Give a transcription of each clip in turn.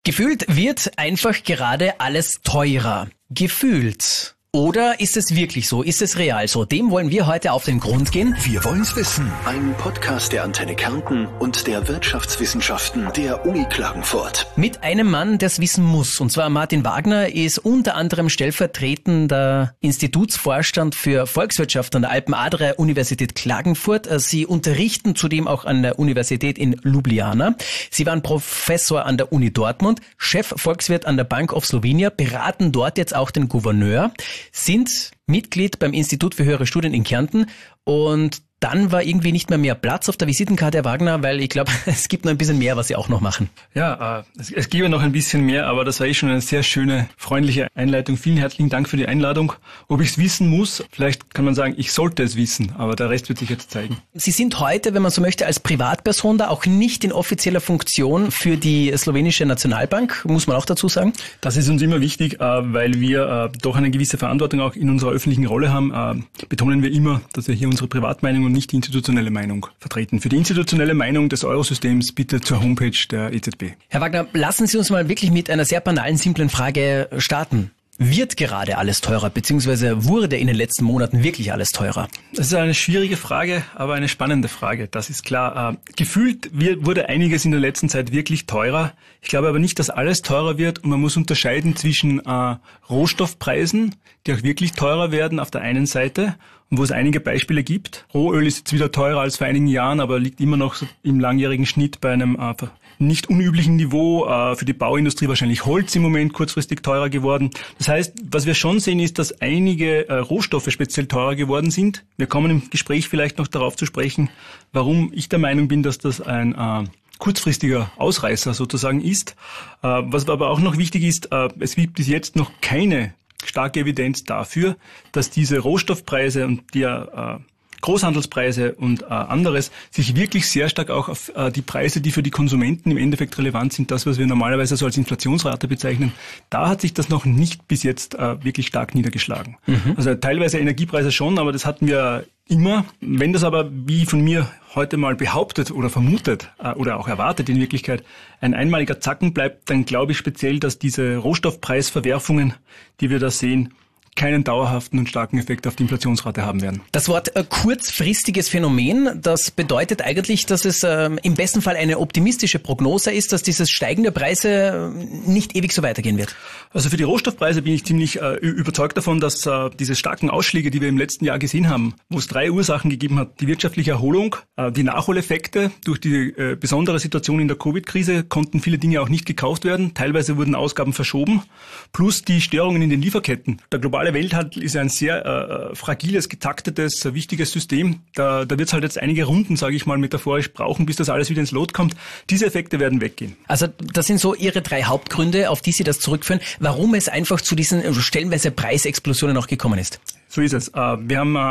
Gefühlt wird einfach gerade alles teurer. Gefühlt. Oder ist es wirklich so? Ist es real so? Dem wollen wir heute auf den Grund gehen. Wir wollen's wissen. Ein Podcast der Antenne Kärnten und der Wirtschaftswissenschaften der Uni Klagenfurt. Mit einem Mann, der es wissen muss. Und zwar Martin Wagner ist unter anderem stellvertretender Institutsvorstand für Volkswirtschaft an der Alpen-Adria-Universität Klagenfurt. Sie unterrichten zudem auch an der Universität in Ljubljana. Sie waren Professor an der Uni Dortmund, Chef-Volkswirt an der Bank of Slovenia, beraten dort jetzt auch den Gouverneur, sind Mitglied beim Institut für höhere Studien in Kärnten und dann war irgendwie nicht mehr Platz auf der Visitenkarte, Herr Wagner, weil ich glaube, es gibt noch ein bisschen mehr, was Sie auch noch machen. Ja, es gäbe noch ein bisschen mehr, aber das war schon eine sehr schöne, freundliche Einleitung. Vielen herzlichen Dank für die Einladung. Ob ich es wissen muss, vielleicht kann man sagen, ich sollte es wissen, aber der Rest wird sich jetzt zeigen. Sie sind heute, wenn man so möchte, als Privatperson da, auch nicht in offizieller Funktion für die slowenische Nationalbank, muss man auch dazu sagen? Das ist uns immer wichtig, weil wir doch eine gewisse Verantwortung auch in unserer öffentlichen Rolle haben. Betonen wir immer, dass wir hier unsere Privatmeinung und nicht die institutionelle Meinung vertreten. Für die institutionelle Meinung des Eurosystems bitte zur Homepage der EZB. Herr Wagner, lassen Sie uns mal wirklich mit einer sehr banalen, simplen Frage starten. Wird gerade alles teurer, beziehungsweise wurde in den letzten Monaten wirklich alles teurer? Das ist eine schwierige Frage, aber eine spannende Frage, das ist klar. Gefühlt wurde einiges in der letzten Zeit wirklich teurer. Ich glaube aber nicht, dass alles teurer wird und man muss unterscheiden zwischen Rohstoffpreisen, die auch wirklich teurer werden auf der einen Seite und wo es einige Beispiele gibt. Rohöl ist jetzt wieder teurer als vor einigen Jahren, aber liegt immer noch im langjährigen Schnitt bei einem nicht unüblichen Niveau. Für die Bauindustrie wahrscheinlich Holz im Moment kurzfristig teurer geworden. Das heißt, was wir schon sehen, ist, dass einige Rohstoffe speziell teurer geworden sind. Wir kommen im Gespräch vielleicht noch darauf zu sprechen, warum ich der Meinung bin, dass das ein kurzfristiger Ausreißer sozusagen ist. Was aber auch noch wichtig ist, es gibt bis jetzt noch keine starke Evidenz dafür, dass diese Rohstoffpreise und die Großhandelspreise und anderes sich wirklich sehr stark auch auf die Preise, die für die Konsumenten im Endeffekt relevant sind, das, was wir normalerweise so als Inflationsrate bezeichnen, da hat sich das noch nicht bis jetzt wirklich stark niedergeschlagen. Also teilweise Energiepreise schon, aber das hatten wir immer. Wenn das aber, wie von mir heute mal behauptet oder vermutet oder auch erwartet in Wirklichkeit, ein einmaliger Zacken bleibt, dann glaube ich speziell, dass diese Rohstoffpreisverwerfungen, die wir da sehen, keinen dauerhaften und starken Effekt auf die Inflationsrate haben werden. Das Wort kurzfristiges Phänomen, das bedeutet eigentlich, dass es im besten Fall eine optimistische Prognose ist, dass dieses Steigen der Preise nicht ewig so weitergehen wird. Also für die Rohstoffpreise bin ich ziemlich überzeugt davon, dass diese starken Ausschläge, die wir im letzten Jahr gesehen haben, wo es 3 Ursachen gegeben hat, die wirtschaftliche Erholung, die Nachholeffekte durch die besondere Situation in der Covid-Krise, konnten viele Dinge auch nicht gekauft werden, teilweise wurden Ausgaben verschoben, plus die Störungen in den Lieferketten. Der globale Welthandel ist ein sehr fragiles, getaktetes, wichtiges System. Da wird es halt jetzt einige Runden, sage ich mal metaphorisch, brauchen, bis das alles wieder ins Lot kommt. Diese Effekte werden weggehen. Also das sind so Ihre 3 Hauptgründe, auf die Sie das zurückführen, warum es einfach zu diesen stellenweise Preisexplosionen auch gekommen ist. So ist es. Wir haben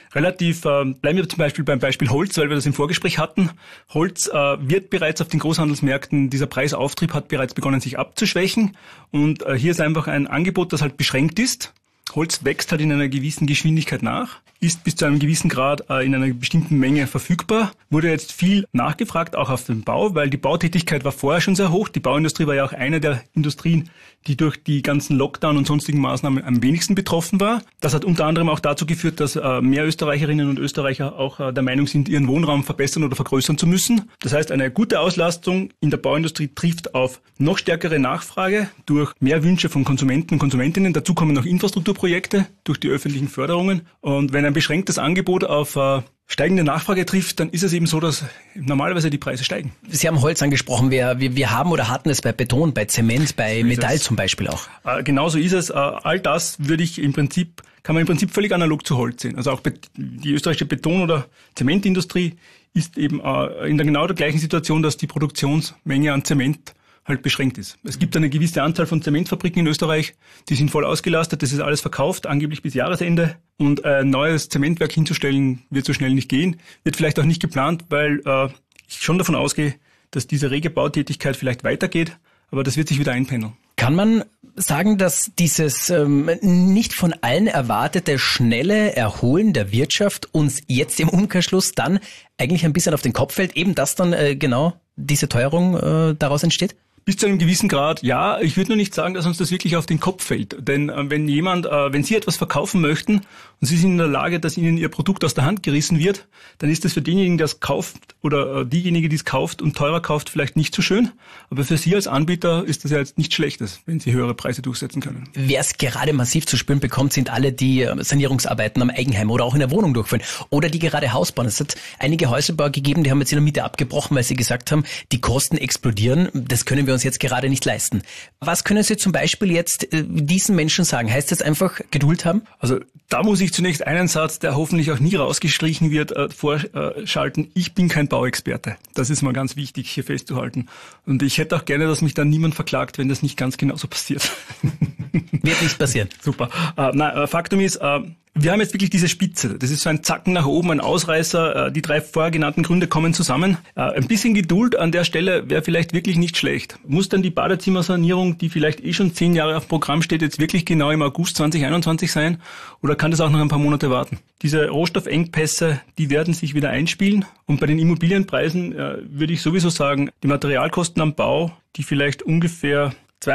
bleiben wir zum Beispiel beim Beispiel Holz, weil wir das im Vorgespräch hatten. Holz wird bereits auf den Großhandelsmärkten, dieser Preisauftrieb hat bereits begonnen, sich abzuschwächen. Und hier ist einfach ein Angebot, das halt beschränkt ist. Holz wächst halt in einer gewissen Geschwindigkeit nach, ist bis zu einem gewissen Grad in einer bestimmten Menge verfügbar. Wurde jetzt viel nachgefragt, auch auf dem Bau, weil die Bautätigkeit war vorher schon sehr hoch. Die Bauindustrie war ja auch eine der Industrien, die durch die ganzen Lockdown und sonstigen Maßnahmen am wenigsten betroffen war. Das hat unter anderem auch dazu geführt, dass mehr Österreicherinnen und Österreicher auch der Meinung sind, ihren Wohnraum verbessern oder vergrößern zu müssen. Das heißt, eine gute Auslastung in der Bauindustrie trifft auf noch stärkere Nachfrage durch mehr Wünsche von Konsumenten und Konsumentinnen. Dazu kommen noch Infrastrukturprojekte durch die öffentlichen Förderungen. Und wenn ein beschränktes Angebot auf steigende Nachfrage trifft, dann ist es eben so, dass normalerweise die Preise steigen. Sie haben Holz angesprochen. Wir haben oder hatten es bei Beton, bei Zement, bei Metall zum Beispiel auch. Genauso ist es. All das kann man im Prinzip völlig analog zu Holz sehen. Also auch die österreichische Beton- oder Zementindustrie ist eben in genau der gleichen Situation, dass die Produktionsmenge an Zement halt beschränkt ist. Es gibt eine gewisse Anzahl von Zementfabriken in Österreich, die sind voll ausgelastet, das ist alles verkauft, angeblich bis Jahresende. Und ein neues Zementwerk hinzustellen, wird so schnell nicht gehen, wird vielleicht auch nicht geplant, weil ich schon davon ausgehe, dass diese rege Bautätigkeit vielleicht weitergeht, aber das wird sich wieder einpendeln. Kann man sagen, dass dieses nicht von allen erwartete schnelle Erholen der Wirtschaft uns jetzt im Umkehrschluss dann eigentlich ein bisschen auf den Kopf fällt, eben dass dann genau diese Teuerung daraus entsteht? Bis zu einem gewissen Grad, ja. Ich würde nur nicht sagen, dass uns das wirklich auf den Kopf fällt. Denn wenn Sie etwas verkaufen möchten und Sie sind in der Lage, dass Ihnen Ihr Produkt aus der Hand gerissen wird, dann ist das für denjenigen, der es kauft oder diejenige, die es kauft und teurer kauft, vielleicht nicht so schön. Aber für Sie als Anbieter ist das ja jetzt nichts Schlechtes, wenn Sie höhere Preise durchsetzen können. Wer es gerade massiv zu spüren bekommt, sind alle, die Sanierungsarbeiten am Eigenheim oder auch in der Wohnung durchführen oder die gerade Haus bauen. Es hat einige Häuserbauer gegeben, die haben jetzt in der Miete abgebrochen, weil sie gesagt haben, die Kosten explodieren. Das können wir uns jetzt gerade nicht leisten. Was können Sie zum Beispiel jetzt diesen Menschen sagen? Heißt das einfach Geduld haben? Also da muss ich zunächst einen Satz, der hoffentlich auch nie rausgestrichen wird, vorschalten. Ich bin kein Bauexperte. Das ist mal ganz wichtig hier festzuhalten. Und ich hätte auch gerne, dass mich dann niemand verklagt, wenn das nicht ganz genauso passiert. Wird nicht passieren. Super. Faktum ist, wir haben jetzt wirklich diese Spitze. Das ist so ein Zacken nach oben, ein Ausreißer. Die 3 vorher genannten Gründe kommen zusammen. Ein bisschen Geduld an der Stelle wäre vielleicht wirklich nicht schlecht. Muss dann die Badezimmersanierung, die vielleicht schon 10 Jahre auf Programm steht, jetzt wirklich genau im August 2021 sein? Oder kann das auch noch ein paar Monate warten? Diese Rohstoffengpässe, die werden sich wieder einspielen. Und bei den Immobilienpreisen würde ich sowieso sagen, die Materialkosten am Bau, die vielleicht ungefähr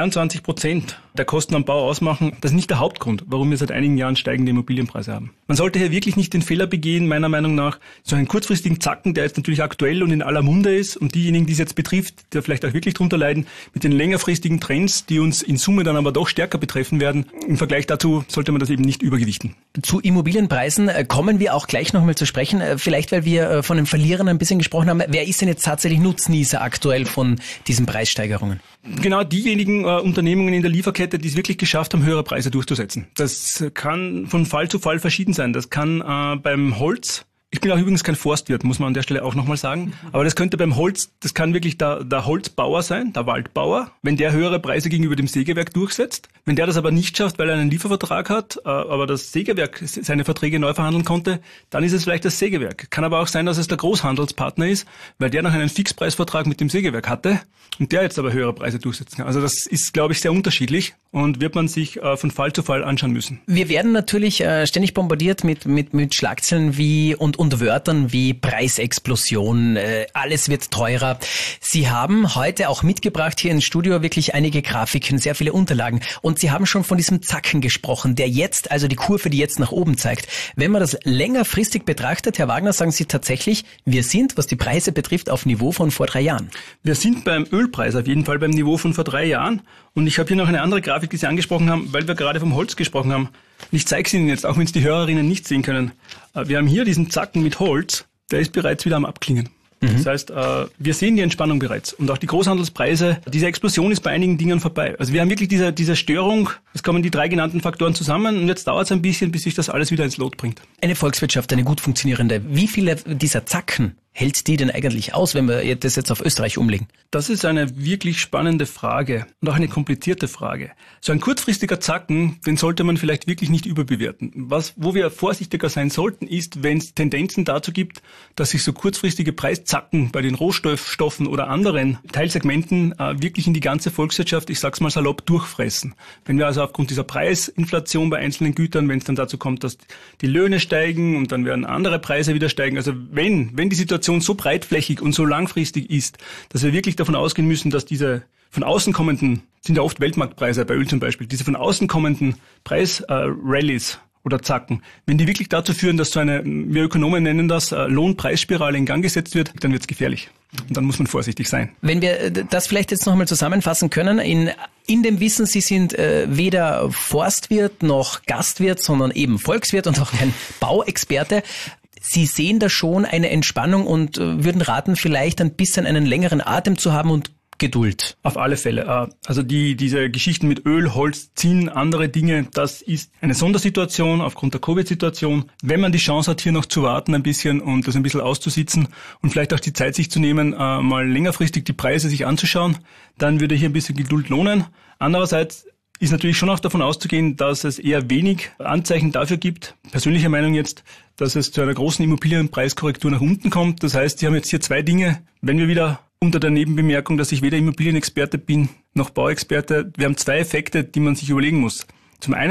22% der Kosten am Bau ausmachen, das ist nicht der Hauptgrund, warum wir seit einigen Jahren steigende Immobilienpreise haben. Man sollte hier wirklich nicht den Fehler begehen, meiner Meinung nach, so einen kurzfristigen Zacken, der jetzt natürlich aktuell und in aller Munde ist und diejenigen, die es jetzt betrifft, die vielleicht auch wirklich drunter leiden, mit den längerfristigen Trends, die uns in Summe dann aber doch stärker betreffen werden. Im Vergleich dazu sollte man das eben nicht übergewichten. Zu Immobilienpreisen kommen wir auch gleich nochmal zu sprechen. Vielleicht, weil wir von den Verlierern ein bisschen gesprochen haben. Wer ist denn jetzt tatsächlich Nutznießer aktuell von diesen Preissteigerungen? Genau diejenigen Unternehmungen in der Lieferkette, die es wirklich geschafft haben, höhere Preise durchzusetzen. Das kann von Fall zu Fall verschieden sein. Das kann beim Holz, ich bin auch übrigens kein Forstwirt, muss man an der Stelle auch nochmal sagen, aber das könnte beim Holz, das kann wirklich der Holzbauer sein, der Waldbauer, wenn der höhere Preise gegenüber dem Sägewerk durchsetzt. Wenn der das aber nicht schafft, weil er einen Liefervertrag hat, aber das Sägewerk seine Verträge neu verhandeln konnte, dann ist es vielleicht das Sägewerk. Kann aber auch sein, dass es der Großhandelspartner ist, weil der noch einen Fixpreisvertrag mit dem Sägewerk hatte und der jetzt aber höhere Preise durchsetzen kann. Also das ist, glaube ich, sehr unterschiedlich und wird man sich von Fall zu Fall anschauen müssen. Wir werden natürlich ständig bombardiert mit Schlagzeilen wie und Wörtern wie Preisexplosion, alles wird teurer. Sie haben heute auch mitgebracht hier ins Studio wirklich einige Grafiken, sehr viele Unterlagen. Und Sie haben schon von diesem Zacken gesprochen, der jetzt, also die Kurve, die jetzt nach oben zeigt. Wenn man das längerfristig betrachtet, Herr Wagner, sagen Sie tatsächlich, wir sind, was die Preise betrifft, auf Niveau von vor 3 Jahren. Wir sind beim Ölpreis auf jeden Fall beim Niveau von vor 3 Jahren. Und ich habe hier noch eine andere Grafik, die Sie angesprochen haben, weil wir gerade vom Holz gesprochen haben. Und ich zeige es Ihnen jetzt, auch wenn es die Hörerinnen nicht sehen können. Wir haben hier diesen Zacken mit Holz, der ist bereits wieder am Abklingen. Das heißt, wir sehen die Entspannung bereits. Und auch die Großhandelspreise, diese Explosion ist bei einigen Dingen vorbei. Also wir haben wirklich diese Störung, es kommen die 3 genannten Faktoren zusammen und jetzt dauert es ein bisschen, bis sich das alles wieder ins Lot bringt. Eine Volkswirtschaft, eine gut funktionierende, wie viele dieser Zacken hält die denn eigentlich aus, wenn wir das jetzt auf Österreich umlegen? Das ist eine wirklich spannende Frage und auch eine komplizierte Frage. So ein kurzfristiger Zacken, den sollte man vielleicht wirklich nicht überbewerten. Wo wir vorsichtiger sein sollten, ist, wenn es Tendenzen dazu gibt, dass sich so kurzfristige Preiszacken bei den Rohstoffen oder anderen Teilsegmenten wirklich in die ganze Volkswirtschaft, ich sag's mal salopp, durchfressen. Wenn wir also aufgrund dieser Preisinflation bei einzelnen Gütern, wenn es dann dazu kommt, dass die Löhne steigen und dann werden andere Preise wieder steigen, also wenn die Situation so breitflächig und so langfristig ist, dass wir wirklich davon ausgehen müssen, dass diese von außen kommenden, sind ja oft Weltmarktpreise bei Öl zum Beispiel, diese von außen kommenden Preisrallies oder Zacken, wenn die wirklich dazu führen, dass so eine, wir Ökonomen nennen das, Lohnpreisspirale in Gang gesetzt wird, dann wird es gefährlich. Und dann muss man vorsichtig sein. Wenn wir das vielleicht jetzt nochmal zusammenfassen können, in dem Wissen, Sie sind weder Forstwirt noch Gastwirt, sondern eben Volkswirt und auch kein Bauexperte. Sie sehen da schon eine Entspannung und würden raten, vielleicht ein bisschen einen längeren Atem zu haben und Geduld. Auf alle Fälle. Also diese Geschichten mit Öl, Holz, Zinn, andere Dinge, das ist eine Sondersituation aufgrund der Covid-Situation. Wenn man die Chance hat, hier noch zu warten ein bisschen und das ein bisschen auszusitzen und vielleicht auch die Zeit sich zu nehmen, mal längerfristig die Preise sich anzuschauen, dann würde hier ein bisschen Geduld lohnen. Andererseits ist natürlich schon auch davon auszugehen, dass es eher wenig Anzeichen dafür gibt, persönliche Meinung jetzt, dass es zu einer großen Immobilienpreiskorrektur nach unten kommt. Das heißt, Sie haben jetzt hier 2 Dinge. Wenn wir wieder unter der Nebenbemerkung, dass ich weder Immobilienexperte bin noch Bauexperte, wir haben 2 Effekte, die man sich überlegen muss. Zum einen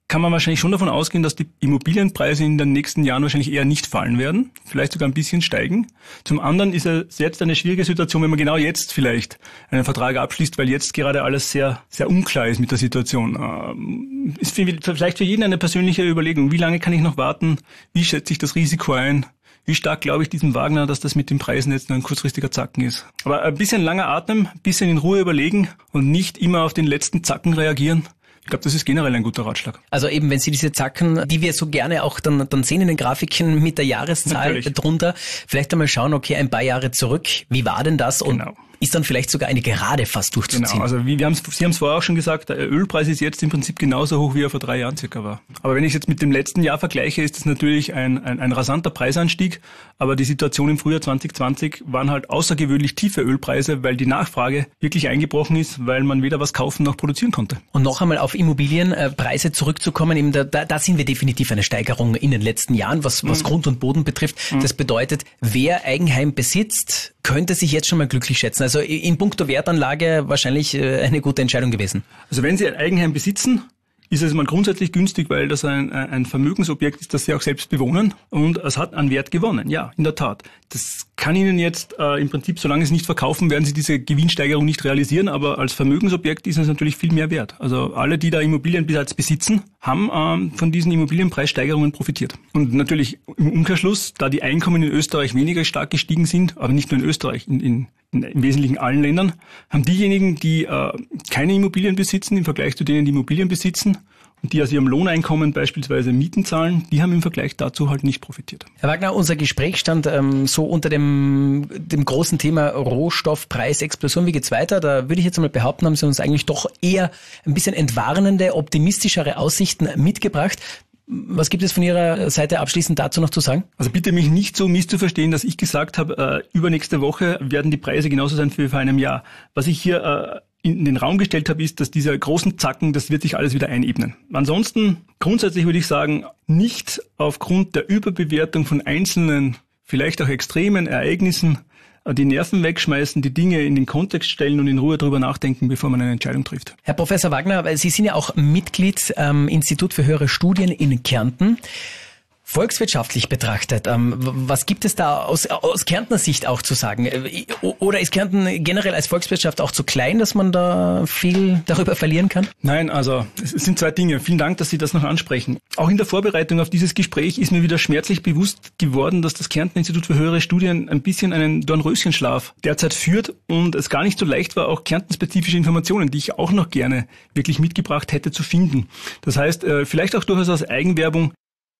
kann man wahrscheinlich schon davon ausgehen, dass die Immobilienpreise in den nächsten Jahren wahrscheinlich eher nicht fallen werden, vielleicht sogar ein bisschen steigen. Zum anderen ist es jetzt eine schwierige Situation, wenn man genau jetzt vielleicht einen Vertrag abschließt, weil jetzt gerade alles sehr, sehr unklar ist mit der Situation. Ist vielleicht für jeden eine persönliche Überlegung. Wie lange kann ich noch warten? Wie schätze ich das Risiko ein? Wie stark glaube ich diesem Wagner, dass das mit den Preisen jetzt nur ein kurzfristiger Zacken ist? Aber ein bisschen langer Atmen, ein bisschen in Ruhe überlegen und nicht immer auf den letzten Zacken reagieren. Ich glaube, das ist generell ein guter Ratschlag. Also eben, wenn Sie diese Zacken, die wir so gerne auch dann sehen in den Grafiken mit der Jahreszahl Natürlich drunter, vielleicht einmal schauen, okay, ein paar Jahre zurück, wie war denn das? Und genau. Ist dann vielleicht sogar eine Gerade fast durchzuziehen. Genau, also Sie haben es vorher auch schon gesagt, der Ölpreis ist jetzt im Prinzip genauso hoch, wie er vor 3 Jahren circa war. Aber wenn ich es jetzt mit dem letzten Jahr vergleiche, ist das natürlich ein rasanter Preisanstieg. Aber die Situation im Frühjahr 2020 waren halt außergewöhnlich tiefe Ölpreise, weil die Nachfrage wirklich eingebrochen ist, weil man weder was kaufen noch produzieren konnte. Und noch einmal auf Immobilienpreise zurückzukommen, eben da sind wir definitiv eine Steigerung in den letzten Jahren, was Grund und Boden betrifft. Das bedeutet, wer Eigenheim besitzt, könnte sich jetzt schon mal glücklich schätzen. Also in puncto Wertanlage wahrscheinlich eine gute Entscheidung gewesen. Also wenn Sie ein Eigenheim besitzen, ist es mal grundsätzlich günstig, weil das ein Vermögensobjekt ist, das Sie auch selbst bewohnen und es hat an Wert gewonnen. Ja, in der Tat. Das kann Ihnen jetzt im Prinzip, solange Sie es nicht verkaufen, werden Sie diese Gewinnsteigerung nicht realisieren, aber als Vermögensobjekt ist es natürlich viel mehr wert. Also alle, die da Immobilien bereits besitzen, haben von diesen Immobilienpreissteigerungen profitiert. Und natürlich im Umkehrschluss, da die Einkommen in Österreich weniger stark gestiegen sind, aber nicht nur in Österreich, in im Wesentlichen allen Ländern, haben diejenigen, die keine Immobilien besitzen, im Vergleich zu denen, die Immobilien besitzen und die aus ihrem Lohneinkommen beispielsweise Mieten zahlen, die haben im Vergleich dazu halt nicht profitiert. Herr Wagner, unser Gespräch stand so unter dem großen Thema Rohstoffpreisexplosion. Wie geht's weiter? Da würde ich jetzt mal behaupten, haben Sie uns eigentlich doch eher ein bisschen entwarnende, optimistischere Aussichten mitgebracht. Was gibt es von Ihrer Seite abschließend dazu noch zu sagen? Also bitte mich nicht so misszuverstehen, dass ich gesagt habe, übernächste Woche werden die Preise genauso sein wie vor einem Jahr. Was ich hier in den Raum gestellt habe, ist, dass diese großen Zacken, das wird sich alles wieder einebnen. Ansonsten, grundsätzlich würde ich sagen, nicht aufgrund der Überbewertung von einzelnen, vielleicht auch extremen Ereignissen die Nerven wegschmeißen, die Dinge in den Kontext stellen und in Ruhe darüber nachdenken, bevor man eine Entscheidung trifft. Herr Professor Wagner, weil Sie sind ja auch Mitglied am Institut für höhere Studien in Kärnten. Volkswirtschaftlich betrachtet, was gibt es da aus Kärntner Sicht auch zu sagen? Oder ist Kärnten generell als Volkswirtschaft auch zu klein, dass man da viel darüber verlieren kann? Nein, also es sind 2 Dinge. Vielen Dank, dass Sie das noch ansprechen. Auch in der Vorbereitung auf dieses Gespräch ist mir wieder schmerzlich bewusst geworden, dass das Kärntner Institut für höhere Studien ein bisschen einen Dornröschenschlaf derzeit führt und es gar nicht so leicht war, auch kärntenspezifische Informationen, die ich auch noch gerne wirklich mitgebracht hätte, zu finden. Das heißt, vielleicht auch durchaus als Eigenwerbung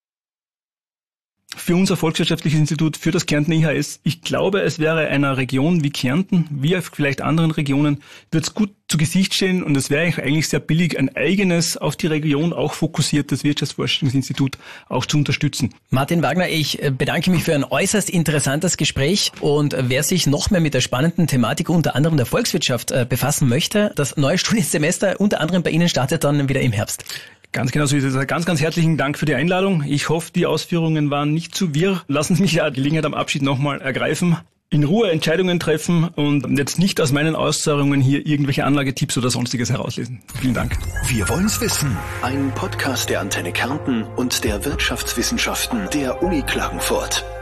für unser Volkswirtschaftliches Institut, für das Kärntner IHS. Ich glaube, es wäre einer Region wie Kärnten, wie vielleicht anderen Regionen, wird es gut zu Gesicht stehen und es wäre eigentlich sehr billig, ein eigenes, auf die Region auch fokussiertes Wirtschaftsforschungsinstitut auch zu unterstützen. Martin Wagner, ich bedanke mich für ein äußerst interessantes Gespräch und wer sich noch mehr mit der spannenden Thematik unter anderem der Volkswirtschaft befassen möchte, das neue Studiensemester unter anderem bei Ihnen startet dann wieder im Herbst. Ganz genau so ist es. Ganz, ganz herzlichen Dank für die Einladung. Ich hoffe, die Ausführungen waren nicht zu wirr. Lassen Sie mich die Gelegenheit am Abschied nochmal ergreifen. In Ruhe Entscheidungen treffen und jetzt nicht aus meinen Äußerungen hier irgendwelche Anlagetipps oder Sonstiges herauslesen. Vielen Dank. Wir wollen's wissen. Ein Podcast der Antenne Kärnten und der Wirtschaftswissenschaften der Uni Klagenfurt.